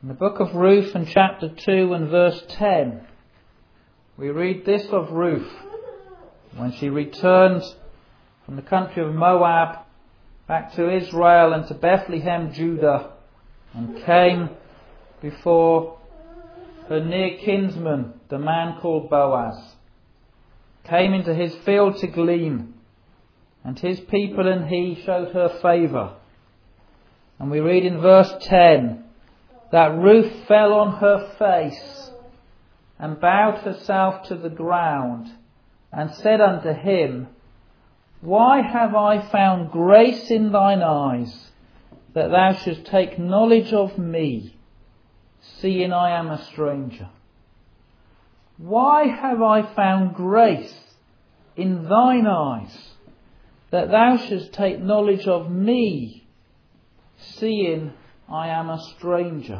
In the book of Ruth and chapter 2 and verse 10, we read this of Ruth when she returned from the country of Moab back to Israel and to Bethlehem, Judah, and came before her near kinsman, the man called Boaz, came into his field to glean, and his people and he showed her favour. And we read in verse 10 that Ruth fell on her face and bowed herself to the ground and said unto him, Why have I found grace in thine eyes, that thou shouldst take knowledge of me, seeing I am a stranger? Why have I found grace in thine eyes, that thou shouldst take knowledge of me, seeing I am a stranger?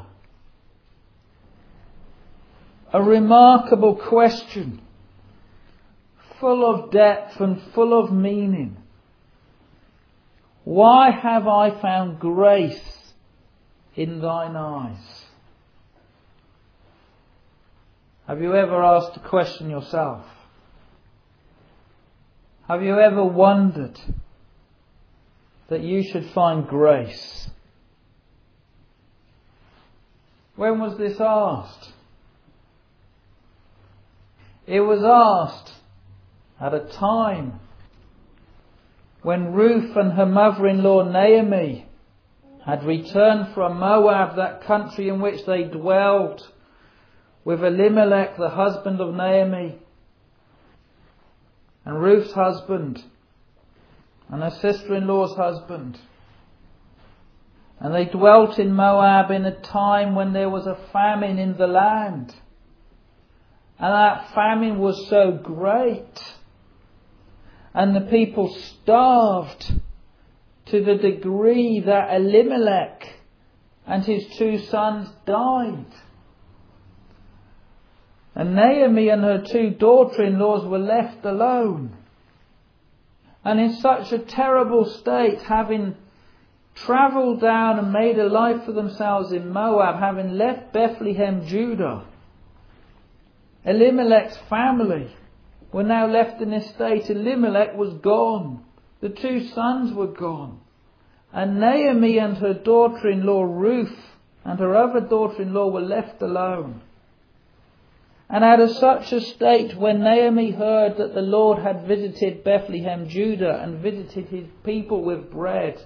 A remarkable question, full of depth and full of meaning. Why have I found grace in thine eyes? Have you ever asked the question yourself? Have you ever wondered that you should find grace? When was this asked? It was asked at a time when Ruth and her mother-in-law Naomi had returned from Moab, that country in which they dwelled, with Elimelech, the husband of Naomi, and Ruth's husband, and her sister-in-law's husband. And they dwelt in Moab in a time when there was a famine in the land. And that famine was so great, and the people starved to the degree that Elimelech and his 2 sons died. And Naomi and her 2 daughter-in-laws were left alone. And in such a terrible state, having travelled down and made a life for themselves in Moab, having left Bethlehem, Judah, Elimelech's family were now left in this state. Elimelech was gone. The 2 sons were gone. And Naomi and her daughter-in-law Ruth and her other daughter-in-law were left alone. And out of such a state, when Naomi heard that the Lord had visited Bethlehem, Judah, and visited his people with bread,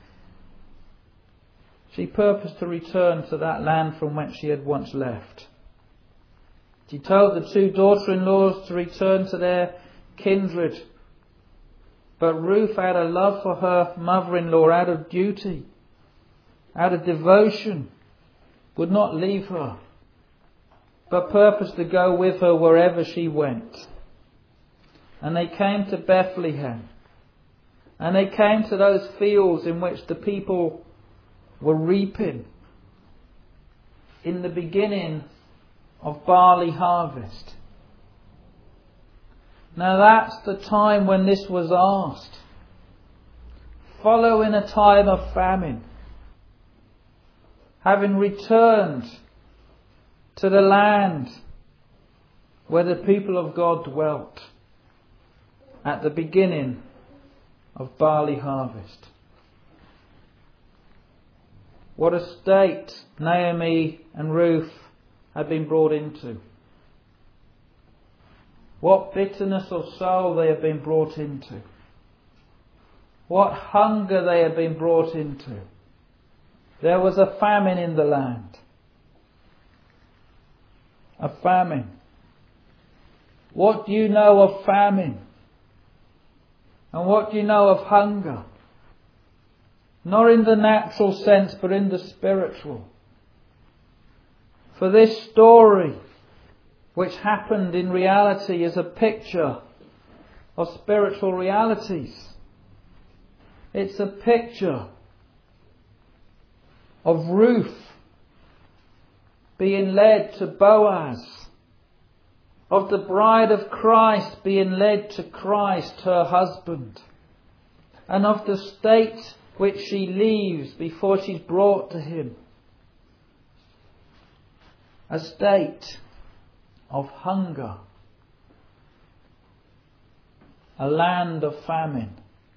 she purposed to return to that land from whence she had once left. She told the 2 daughter-in-laws to return to their kindred. But Ruth, out of love for her mother-in-law, out of duty, out of devotion, would not leave her, but purposed to go with her wherever she went. And they came to Bethlehem. And they came to those fields in which the people were reaping in the beginning of barley harvest. Now that's the time when this was asked, following a time of famine, having returned to the land where the people of God dwelt at the beginning of barley harvest. What a state Naomi and Ruth had been brought into. What bitterness of soul they had been brought into. What hunger they had been brought into. There was a famine in the land. A famine. What do you know of famine? And what do you know of hunger? Not in the natural sense, but in the spiritual. For this story, which happened in reality, is a picture of spiritual realities. It's a picture of Ruth being led to Boaz, of the bride of Christ being led to Christ, her husband, and of the state which she leaves before she's brought to him. a state of hunger, a land of famine.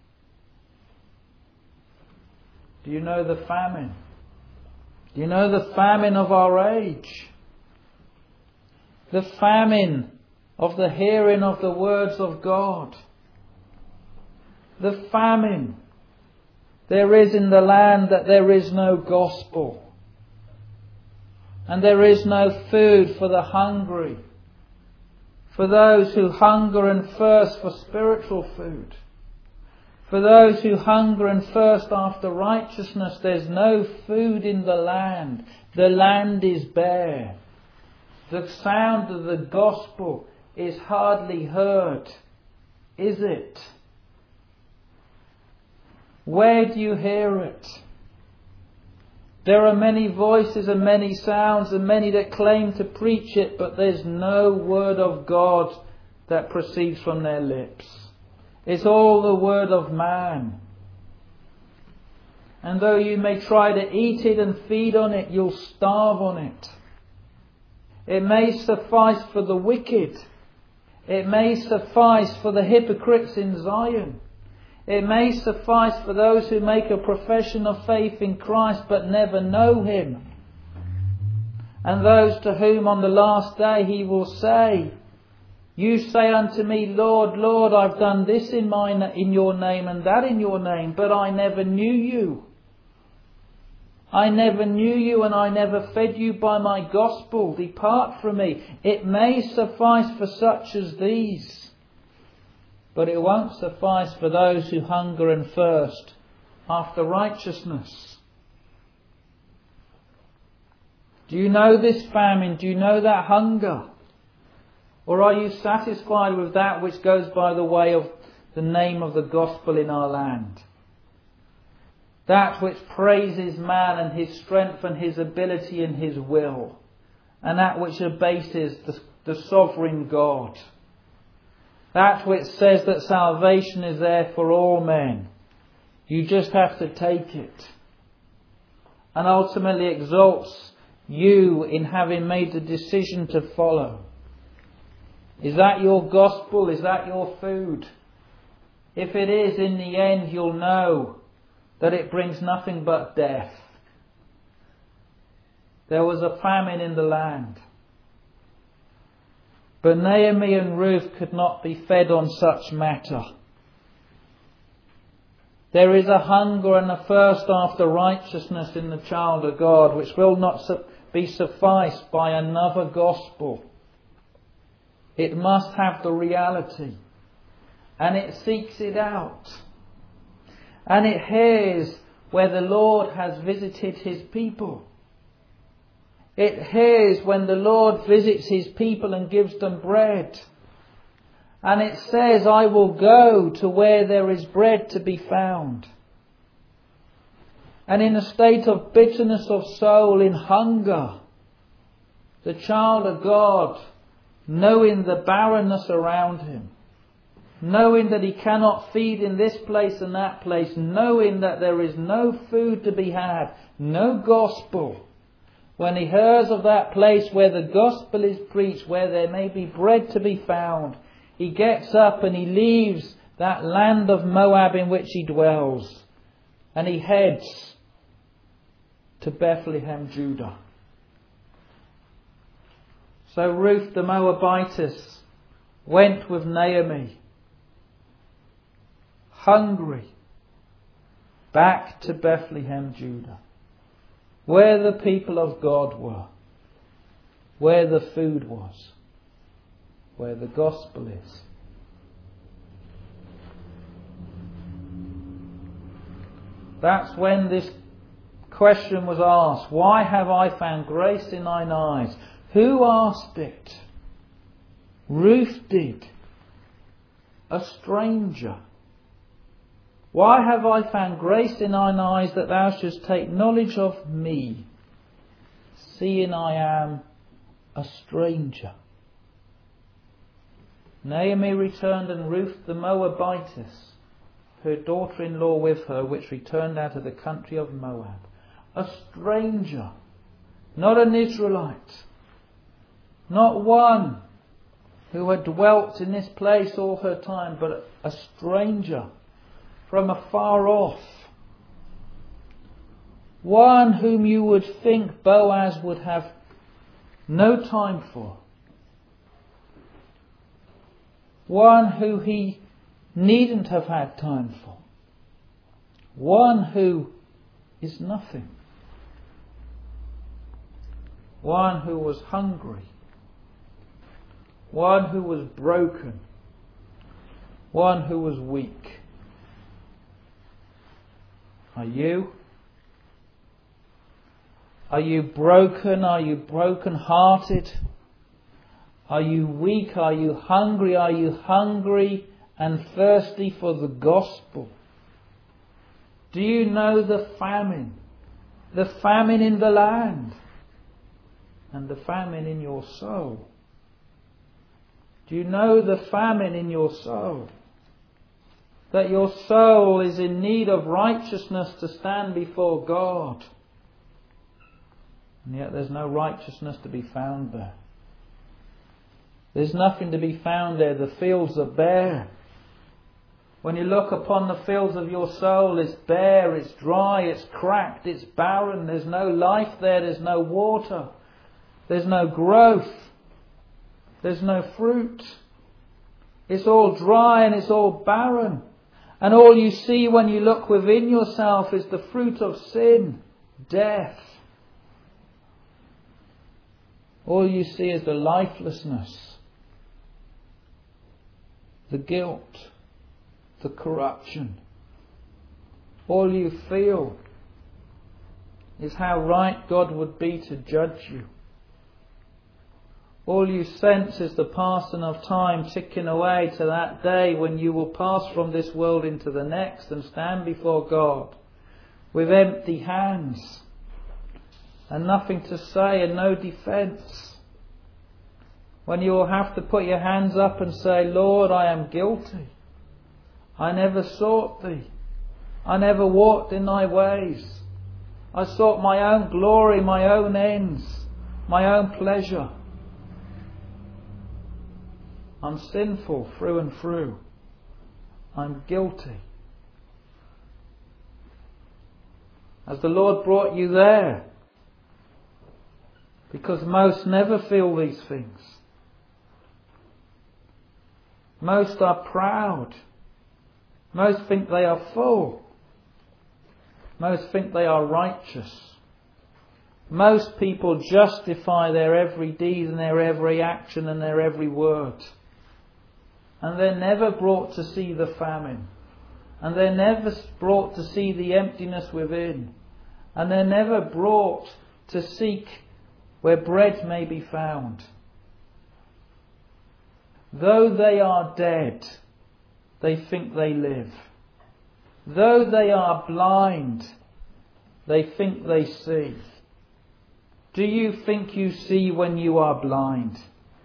Do you know the famine? Do you know the famine of our age? The famine of the hearing of the words of God. The famine there is in the land that there is no gospel. And there is no food for the hungry. For those who hunger and thirst for spiritual food. For those who hunger and thirst after righteousness, there's no food in the land. The land is bare. The sound of the gospel is hardly heard, is it? Where do you hear it? There are many voices and many sounds and many that claim to preach it, but there's no word of God that proceeds from their lips. It's all the word of man. And though you may try to eat it and feed on it, you'll starve on it. It may suffice for the wicked. It may suffice for the hypocrites in Zion. It may suffice for those who make a profession of faith in Christ but never know Him. And those to whom on the last day He will say, "You say unto me, Lord, Lord, I've done this in your name and that in your name, but I never knew you. I never knew you and I never fed you by my gospel. Depart from me." It may suffice for such as these. But it won't suffice for those who hunger and thirst after righteousness. Do you know this famine? Do you know that hunger? Or are you satisfied with that which goes by the way of the name of the gospel in our land? That which praises man and his strength and his ability and his will. And that which abases the sovereign God. That which says that salvation is there for all men. You just have to take it. And ultimately exalts you in having made the decision to follow. Is that your gospel? Is that your food? If it is, in the end you'll know that it brings nothing but death. There was a famine in the land. But Naomi and Ruth could not be fed on such matter. There is a hunger and a thirst after righteousness in the child of God, which will not be sufficed by another gospel. It must have the reality. And it seeks it out. And it hears where the Lord has visited His people. It hears when the Lord visits His people and gives them bread. And it says, "I will go to where there is bread to be found." And in a state of bitterness of soul, in hunger, the child of God, knowing the barrenness around him, knowing that he cannot feed in this place and that place, knowing that there is no food to be had, no gospel, when he hears of that place where the gospel is preached, where there may be bread to be found, he gets up and he leaves that land of Moab in which he dwells. And he heads to Bethlehem, Judah. So Ruth the Moabitess went with Naomi, hungry, back to Bethlehem, Judah. Where the people of God were, where the food was, where the gospel is. That's when this question was asked, "Why have I found grace in thine eyes?" Who asked it? Ruth did. A stranger. "Why have I found grace in thine eyes that thou shouldst take knowledge of me, seeing I am a stranger?" Naomi returned, and Ruth the Moabitess, her daughter-in-law with her, which returned out of the country of Moab. A stranger, not an Israelite, Not one who had dwelt in this place all her time, but a stranger from afar off. One whom you would think Boaz would have no time for. One who he needn't have had time for. One who is nothing. One who was hungry. One who was broken. One who was weak. Are you? Are you broken? Are you broken-hearted? Are you weak? Are you hungry? Are you hungry and thirsty for the gospel? Do you know the famine? The famine in the land and the famine in your soul. Do you know the famine in your soul? That your soul is in need of righteousness to stand before God. And yet there's no righteousness to be found there. There's nothing to be found there. The fields are bare. When you look upon the fields of your soul, it's bare, it's dry, it's cracked, it's barren. There's no life there. There's no water. There's no growth. There's no fruit. It's all dry and it's all barren. And all you see when you look within yourself is the fruit of sin, death. All you see is the lifelessness, the guilt, the corruption. All you feel is how right God would be to judge you. All you sense is the passing of time ticking away to that day when you will pass from this world into the next and stand before God with empty hands and nothing to say and no defence. When you will have to put your hands up and say, Lord, I am guilty. I never sought Thee. I never walked in Thy ways. I sought my own glory, my own ends, my own pleasure. I'm sinful through and through. I'm guilty. Has the Lord brought you there? Because most never feel these things. Most are proud. Most think they are full. Most think they are righteous. Most people justify their every deed and their every action and their every word. And they're never brought to see the famine. And they're never brought to see the emptiness within. And they're never brought to seek where bread may be found. Though they are dead, they think they live. Though they are blind, they think they see. Do you think you see when you are blind?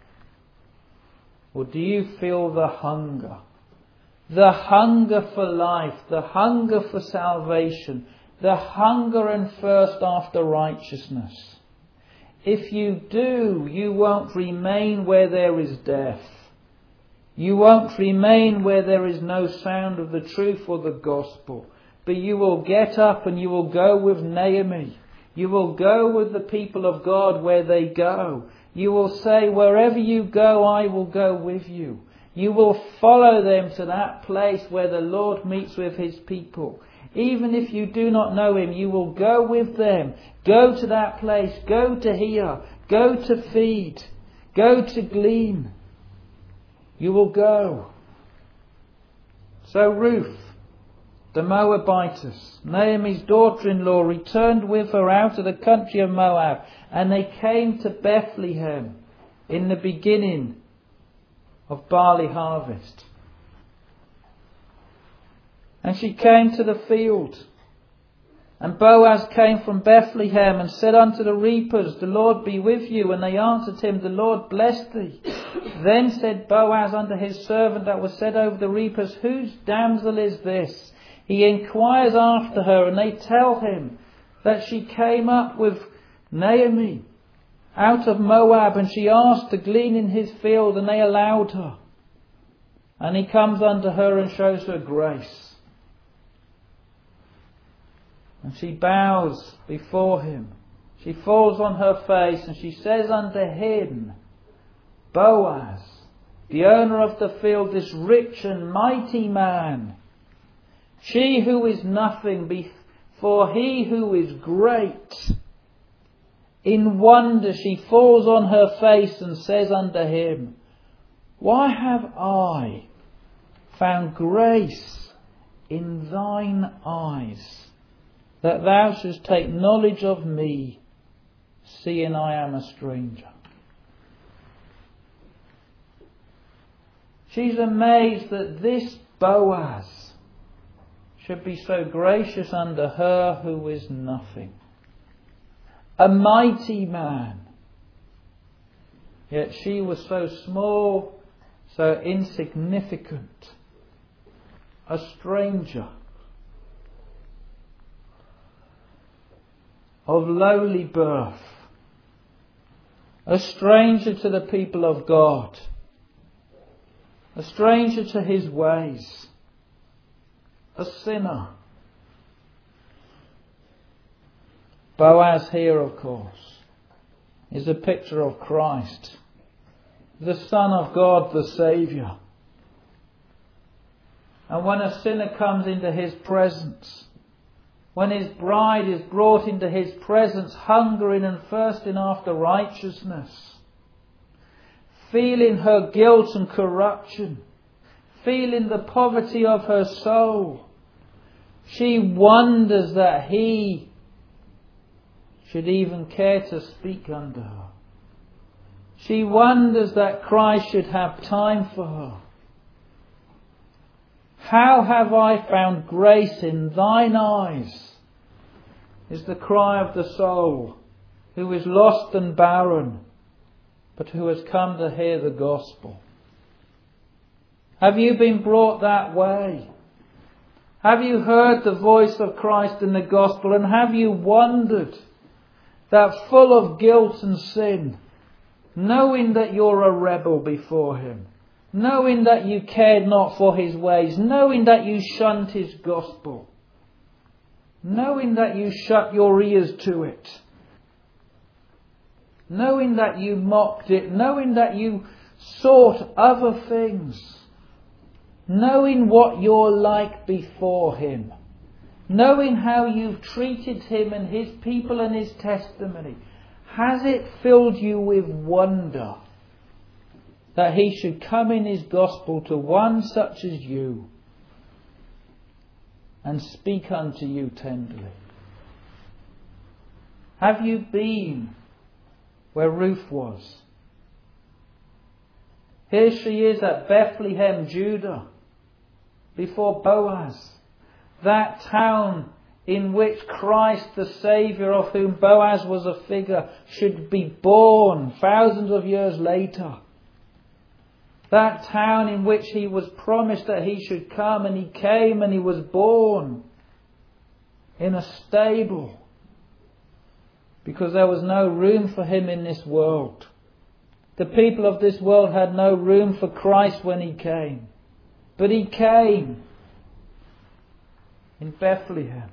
Or do you feel the hunger? The hunger for life, the hunger for salvation, the hunger and thirst after righteousness. If you do, you won't remain where there is death. You won't remain where there is no sound of the truth or the gospel. But you will get up and you will go with Naomi. You will go with the people of God where they go. You will say, wherever you go, I will go with you. You will follow them to that place where the Lord meets with His people. Even if you do not know Him, you will go with them. Go to that place. Go to hear. Go to feed. Go to glean. You will go. So Ruth, the Moabitess, Naomi's daughter-in-law, returned with her out of the country of Moab, and they came to Bethlehem in the beginning of barley harvest. And she came to the field. And Boaz came from Bethlehem and said unto the reapers, The Lord be with you. And they answered him, The Lord bless thee. Then said Boaz unto his servant that was set over the reapers, Whose damsel is this? He inquires after her, and they tell him that she came up with Naomi out of Moab, and she asked to glean in his field, and they allowed her. And he comes unto her and shows her grace. And she bows before him. She falls on her face, and she says unto him, Boaz, the owner of the field, this rich and mighty man, she who is nothing before he who is great. In wonder she falls on her face and says unto him, Why have I found grace in thine eyes, that thou shouldst take knowledge of me, seeing I am a stranger? She's amazed that this Boaz should be so gracious unto her who is nothing. A mighty man. Yet she was so small, so insignificant. A stranger. Of lowly birth. A stranger to the people of God. A stranger to his ways. A sinner. Boaz here, of course, is a picture of Christ, the Son of God, the Saviour. And when a sinner comes into his presence, when his bride is brought into his presence, hungering and thirsting after righteousness, feeling her guilt and corruption, feeling the poverty of her soul, she wonders that he should even care to speak unto her. She wonders that Christ should have time for her. How have I found grace in thine eyes? Is the cry of the soul who is lost and barren, but who has come to hear the gospel. Have you been brought that way? Have you heard the voice of Christ in the gospel, and have you wondered that full of guilt and sin, knowing that you're a rebel before him, knowing that you cared not for his ways, knowing that you shunned his gospel, knowing that you shut your ears to it, knowing that you mocked it, knowing that you sought other things, knowing what you're like before him, knowing how you've treated him and his people and his testimony, has it filled you with wonder that he should come in his gospel to one such as you and speak unto you tenderly? Have you been where Ruth was? Here she is at Bethlehem, Judah, before Boaz, that town in which Christ, the Saviour, of whom Boaz was a figure, should be born thousands of years later. That town in which he was promised that he should come, and he came and he was born in a stable, because there was no room for him in this world. The people of this world had no room for Christ when he came. But he came in Bethlehem.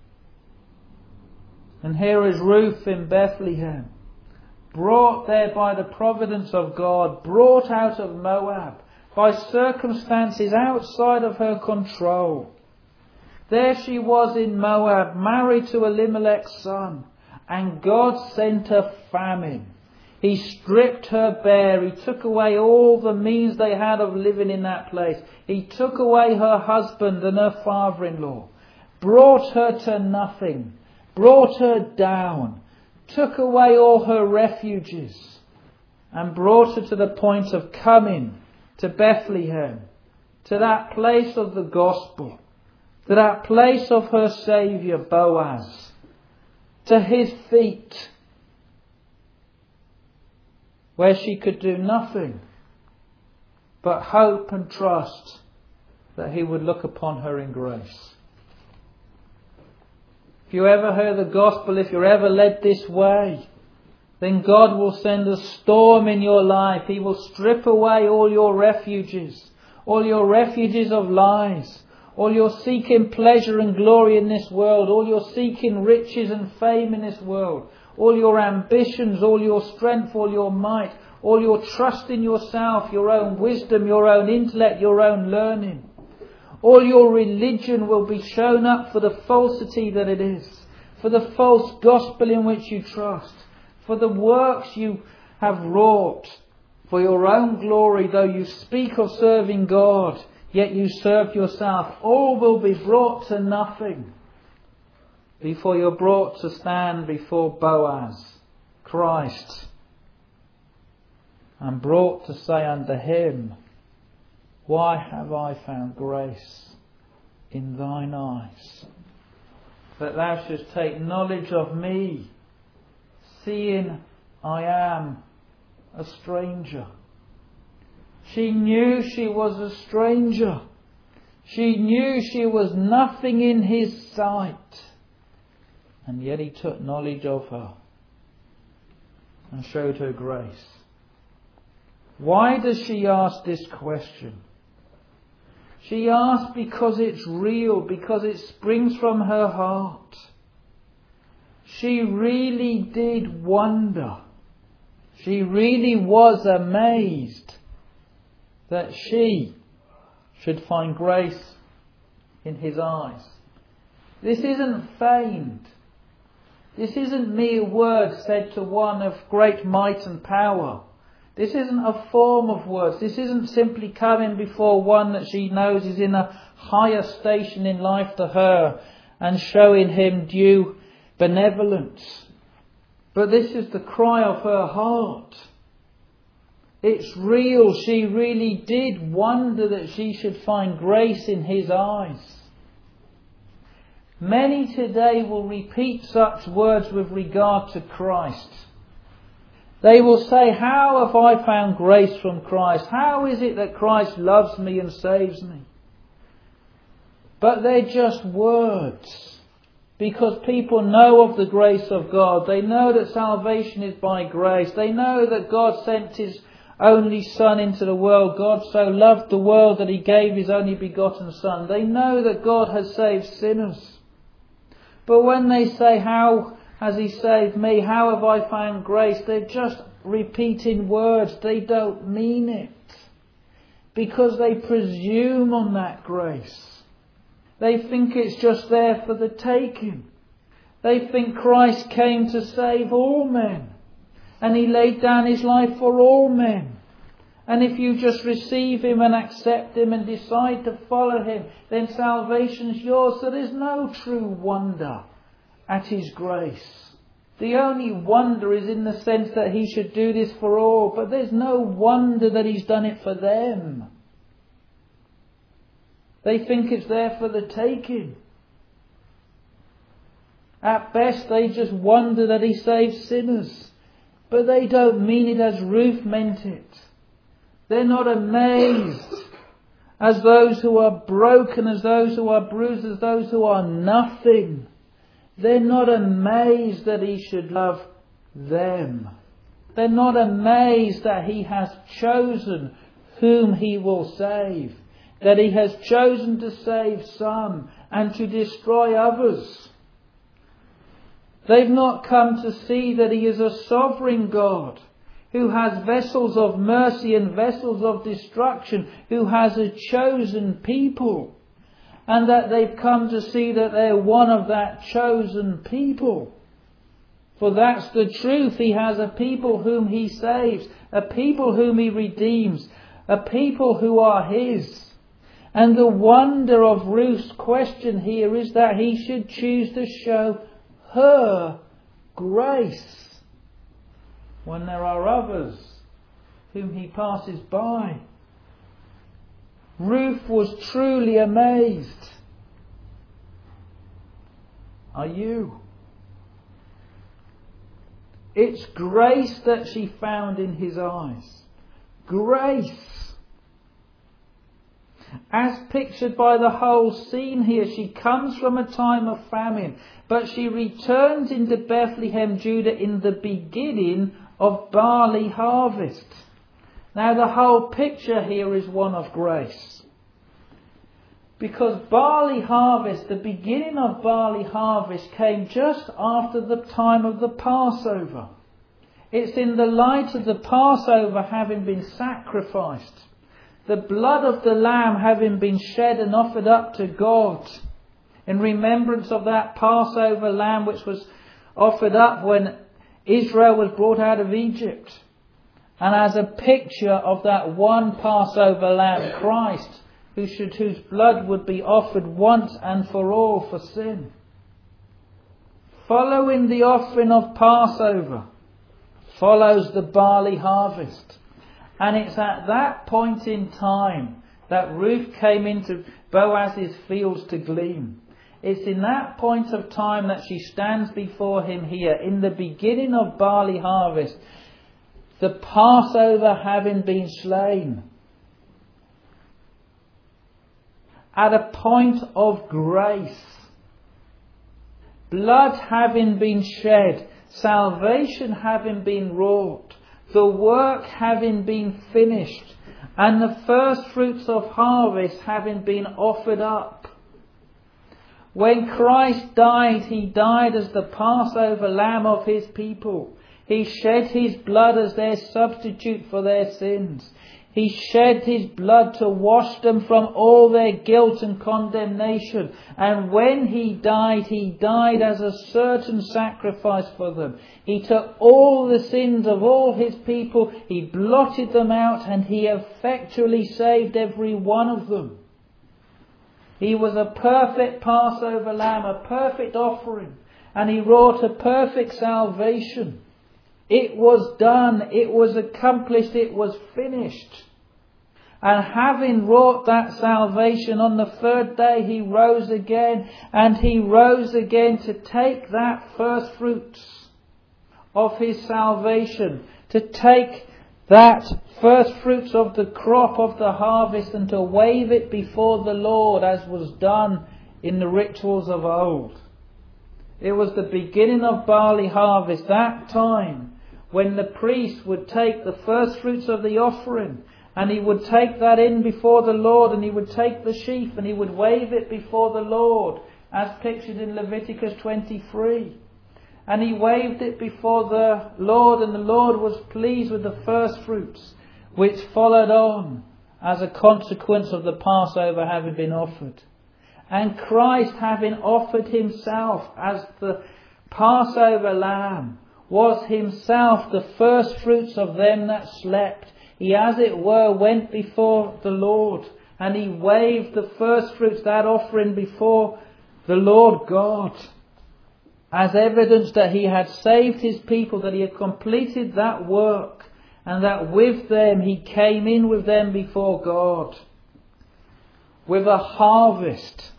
And here is Ruth in Bethlehem, brought there by the providence of God, brought out of Moab, by circumstances outside of her control. There she was in Moab, married to Elimelech's son, and God sent a famine. He stripped her bare. He took away all the means they had of living in that place. He took away her husband and her father-in-law, brought her to nothing, brought her down, took away all her refuges, and brought her to the point of coming to Bethlehem, to that place of the gospel, to that place of her Saviour Boaz, to his feet, where she could do nothing but hope and trust that he would look upon her in grace. If you ever hear the gospel, if you're ever led this way, then God will send a storm in your life. He will strip away all your refuges of lies, all your seeking pleasure and glory in this world, all your seeking riches and fame in this world, all your ambitions, all your strength, all your might, all your trust in yourself, your own wisdom, your own intellect, your own learning. All your religion will be shown up for the falsity that it is, for the false gospel in which you trust, for the works you have wrought, for your own glory, though you speak of serving God, yet you serve yourself. All will be brought to nothing before you're brought to stand before Boaz, Christ, and brought to say unto him, why have I found grace in thine eyes, that thou shouldst take knowledge of me, seeing I am a stranger? She knew she was a stranger. She knew she was nothing in his sight. And yet he took knowledge of her and showed her grace. Why does she ask this question? She asks because it's real, because it springs from her heart. She really did wonder. She really was amazed that she should find grace in his eyes. This isn't feigned. This isn't mere words said to one of great might and power. This isn't a form of words. This isn't simply coming before one that she knows is in a higher station in life to her and showing him due benevolence. But this is the cry of her heart. It's real. She really did wonder that she should find grace in his eyes. Many today will repeat such words with regard to Christ. They will say, how have I found grace from Christ? How is it that Christ loves me and saves me? But they're just words. Because people know of the grace of God. They know that salvation is by grace. They know that God sent his only Son into the world. God so loved the world that he gave his only begotten Son. They know that God has saved sinners. But when they say, how has he saved me? How have I found grace? They're just repeating words. They don't mean it. Because they presume on that grace. They think it's just there for the taking. They think Christ came to save all men. And he laid down his life for all men. And if you just receive him and accept him and decide to follow him, then salvation's yours. So there's no true wonder at his grace. The only wonder is in the sense that he should do this for all. But there's no wonder that he's done it for them. They think it's there for the taking. At best they just wonder that he saves sinners. But they don't mean it as Ruth meant it. They're not amazed as those who are broken, as those who are bruised, as those who are nothing. They're not amazed that he should love them. They're not amazed that he has chosen whom he will save. That he has chosen to save some and to destroy others. They've not come to see that he is a sovereign God who has vessels of mercy and vessels of destruction, who has a chosen people, and that they've come to see that they're one of that chosen people. For that's the truth. He has a people whom he saves, a people whom he redeems, a people who are his. And the wonder of Ruth's question here is that he should choose to show her grace when there are others whom he passes by. Ruth was truly amazed. Are you? It's grace that she found in his eyes. Grace. as pictured by the whole scene here. She comes from a time of famine, but she returns into Bethlehem, Judah, in the beginning of barley harvest. Now the whole picture here is one of grace. Because barley harvest, the beginning of barley harvest, came just after the time of the Passover. It's in the light of the Passover having been sacrificed, the blood of the lamb having been shed and offered up to God, in remembrance of that Passover lamb which was offered up when Israel was brought out of Egypt. And as a picture of that one Passover lamb, Christ, whose blood would be offered once and for all for sin. Following the offering of Passover follows the barley harvest. And it's at that point in time that Ruth came into Boaz's fields to glean. It's in that point of time that she stands before him here, in the beginning of barley harvest, the Passover having been slain. At a point of grace, blood having been shed, salvation having been wrought, the work having been finished, and the first fruits of harvest having been offered up. When Christ died, he died as the Passover lamb of his people. He shed his blood as their substitute for their sins. He shed his blood to wash them from all their guilt and condemnation. And when he died as a certain sacrifice for them. He took all the sins of all his people, he blotted them out, and he effectually saved every one of them. He was a perfect Passover lamb, a perfect offering, and he wrought a perfect salvation. It was done, it was accomplished, it was finished. And having wrought that salvation, on the third day he rose again, and he rose again to take that first fruits of his salvation, to take that first fruits of the crop of the harvest and to wave it before the Lord, as was done in the rituals of old. It was the beginning of barley harvest, that time when the priest would take the first fruits of the offering, and he would take that in before the Lord, and he would take the sheaf and he would wave it before the Lord, as pictured in Leviticus 23. And he waved it before the Lord, and the Lord was pleased with the first fruits, which followed on as a consequence of the Passover having been offered. And Christ, having offered himself as the Passover lamb, was himself the first fruits of them that slept. He, as it were, went before the Lord, and he waved the first fruits, that offering, before the Lord God, as evidence that he had saved his people, that he had completed that work, and that with them he came in with them before God with a harvest,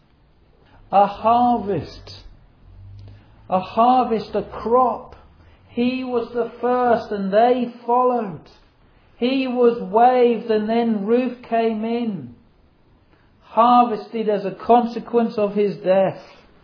a crop. He was the first and they followed. He was waved and then Ruth came in, harvested as a consequence of his death.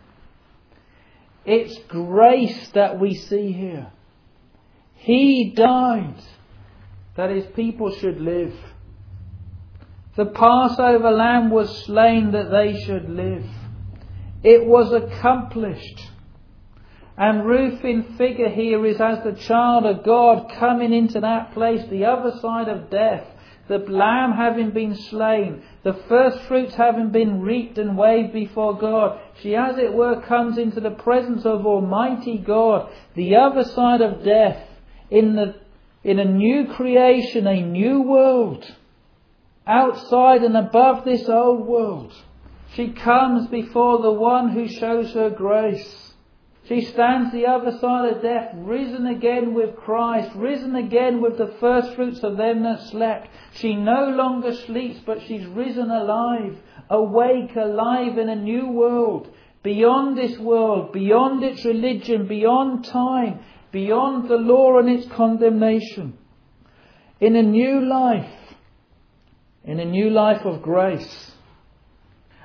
It's grace that we see here. He died that his people should live. The Passover lamb was slain that they should live. It was accomplished. And Ruth in figure here is as the child of God coming into that place, the other side of death. The lamb having been slain, the first fruits having been reaped and waved before God. She, as it were, comes into the presence of Almighty God, the other side of death, in a new creation, a new world, outside and above this old world. She comes before the one who shows her grace. She stands the other side of death, risen again with Christ, risen again with the first fruits of them that slept. She no longer sleeps, but she's risen alive, awake, alive in a new world, beyond this world, beyond its religion, beyond time, beyond the law and its condemnation. In a new life of grace.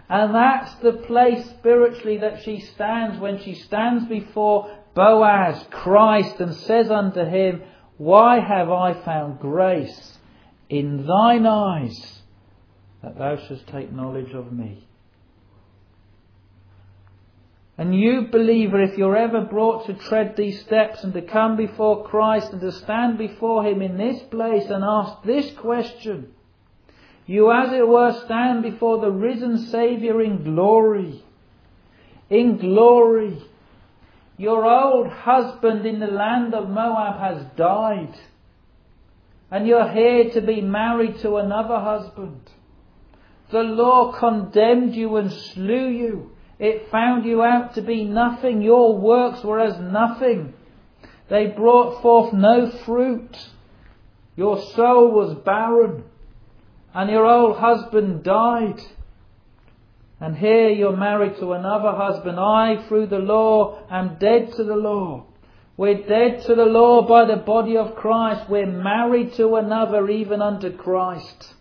And that's the place spiritually that she stands when she stands before Boaz, Christ, and says unto him, why have I found grace in thine eyes, that thou shouldst take knowledge of me? And you, believer, if you're ever brought to tread these steps and to come before Christ and to stand before him in this place and ask this question, you, as it were, stand before the risen Saviour in glory. In glory. Your old husband in the land of Moab has died. And you're here to be married to another husband. The law condemned you and slew you. It found you out to be nothing. Your works were as nothing. They brought forth no fruit. Your soul was barren. And your old husband died. And here you're married to another husband. I, through the law, am dead to the law. We're dead to the law by the body of Christ. We're married to another, even unto Christ.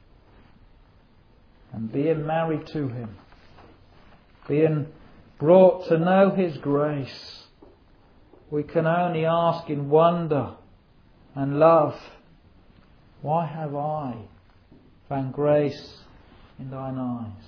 And being married to him, being brought to know his grace, we can only ask in wonder and love, why have I found grace in thine eyes?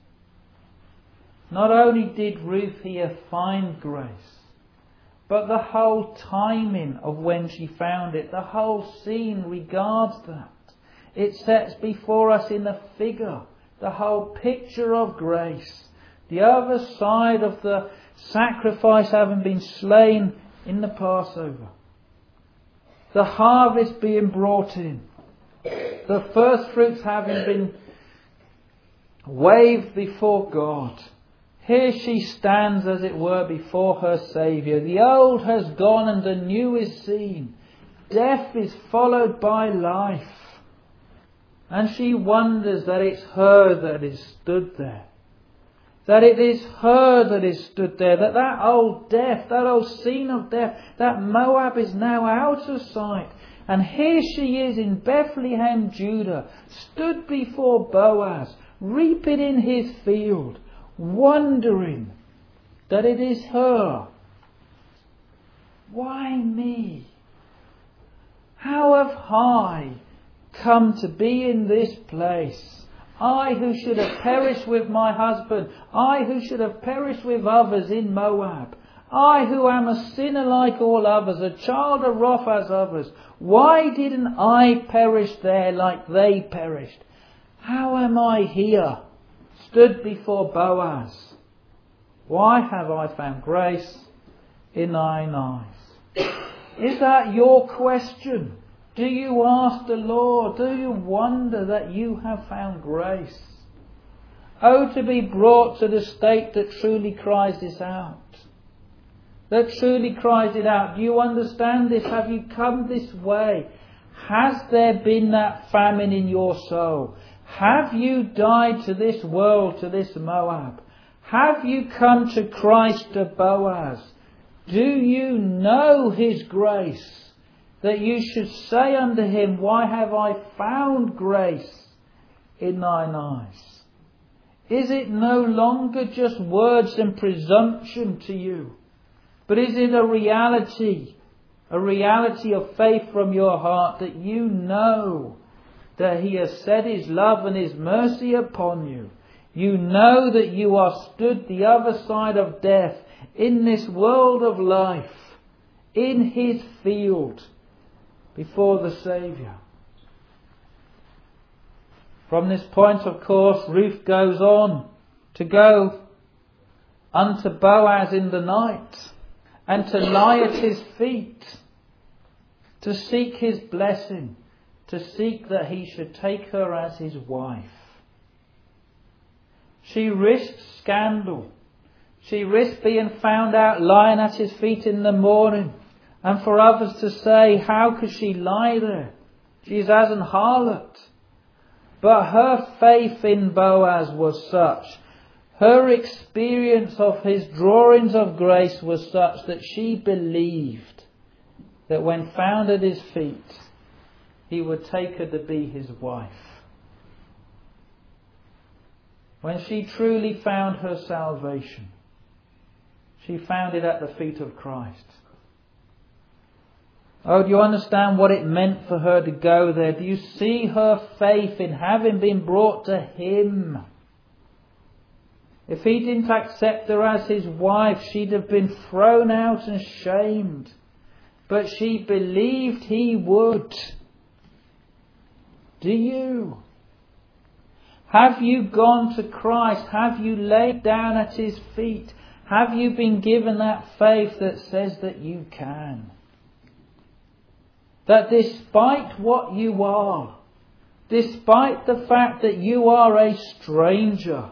Not only did Ruth here find grace, but the whole timing of when she found it, the whole scene regards that. It sets before us in a figure the whole picture of grace. The other side of the sacrifice having been slain in the Passover. The harvest being brought in. The first fruits having been waved before God. Here she stands, as it were, before her Saviour. The old has gone and the new is seen. Death is followed by life. And she wonders that it's her that is stood there. That it is her that is stood there. That old death, that old scene of death, that Moab is now out of sight. And here she is in Bethlehem, Judah, stood before Boaz, reaping in his field, wondering that it is her. Why me? How have I come to be in this place? I who should have perished with my husband. I who should have perished with others in Moab. I who am a sinner like all others, a child of wrath as others. Why didn't I perish there like they perished? How am I here, stood before Boaz? Why have I found grace in thine eyes? Is that your question? Do you ask the Lord? Do you wonder that you have found grace? Oh, to be brought to the state that truly cries this out. That truly cries it out. Do you understand this? Have you come this way? Has there been that famine in your soul? Have you died to this world, to this Moab? Have you come to Christ, to Boaz? Do you know his grace? That you should say unto him, why have I found grace in thine eyes? Is it no longer just words and presumption to you? But is it a reality of faith from your heart that you know that he has set his love and his mercy upon you? You know that you are stood the other side of death in this world of life, in his field, before the Saviour. From this point, of course, Ruth goes on to go unto Boaz in the night and to lie at his feet, to seek his blessing, to seek that he should take her as his wife. She risked scandal. She risked being found out lying at his feet in the morning. And for others to say, how could she lie there? She's as an harlot. But her faith in Boaz was such. Her experience of his drawings of grace was such that she believed that when found at his feet, he would take her to be his wife. when she truly found her salvation, she found it at the feet of Christ. Oh, do you understand what it meant for her to go there? Do you see her faith in having been brought to Him? If He didn't accept her as His wife, she'd have been thrown out and shamed. But she believed He would. Do you? Have you gone to Christ? Have you laid down at His feet? Have you been given that faith that says that you can? That despite what you are, despite the fact that you are a stranger,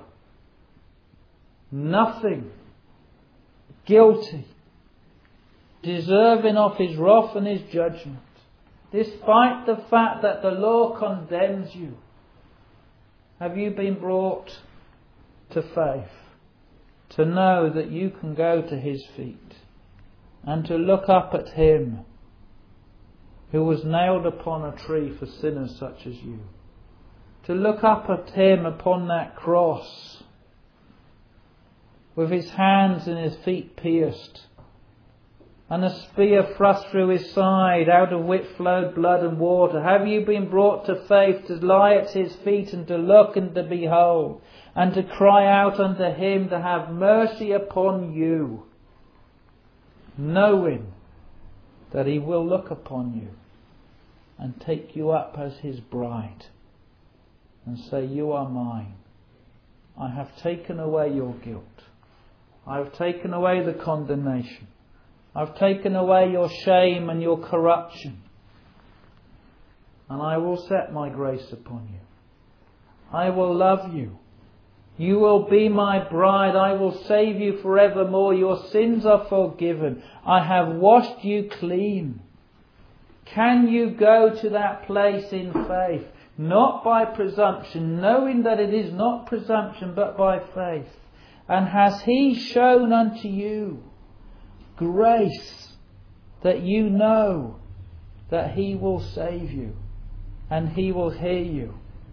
nothing, guilty, deserving of His wrath and His judgment, despite the fact that the law condemns you, have you been brought to faith, to know that you can go to His feet and to look up at Him who was nailed upon a tree for sinners such as you, to look up at Him upon that cross with His hands and His feet pierced and a spear thrust through His side, out of which flowed blood and water. Have you been brought to faith to lie at His feet and to look and to behold and to cry out unto Him to have mercy upon you, knowing that He will look upon you and take you up as His bride and say, you are mine. I have taken away your guilt. I have taken away the condemnation. I've taken away your shame and your corruption. And I will set my grace upon you. I will love you. You will be my bride. I will save you forevermore. Your sins are forgiven. I have washed you clean. Can you go to that place in faith? Not by presumption, knowing that it is not presumption, but by faith. And has He shown unto you grace that you know that He will save you and He will hear you?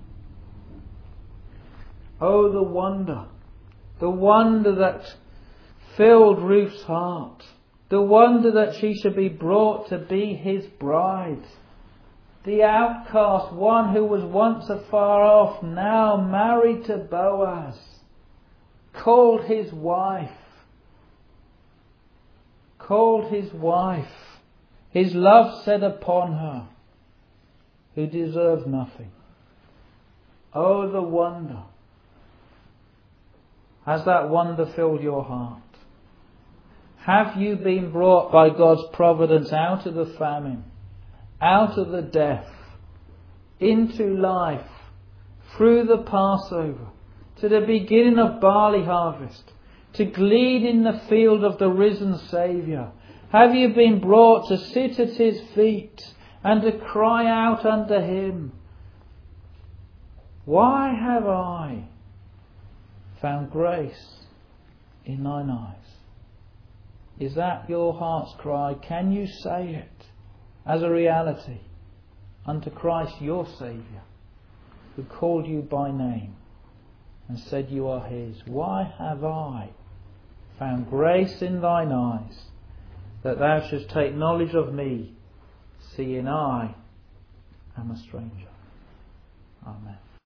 Oh, the wonder that filled Ruth's heart. The wonder that she should be brought to be His bride. The outcast, one who was once afar off, now married to Boaz, called his wife. His love set upon her, who deserved nothing. Oh, the wonder. Has that wonder filled your heart? Have you been brought by God's providence out of the famine, out of the death, into life, through the Passover, to the beginning of barley harvest, to glean in the field of the risen Saviour? Have you been brought to sit at His feet and to cry out unto Him, why have I found grace in thine eyes? Is that your heart's cry? Can you say it as a reality unto Christ your Saviour, who called you by name and said you are His? Why have I found grace in thine eyes, that thou shouldst take knowledge of me, seeing I am a stranger? Amen.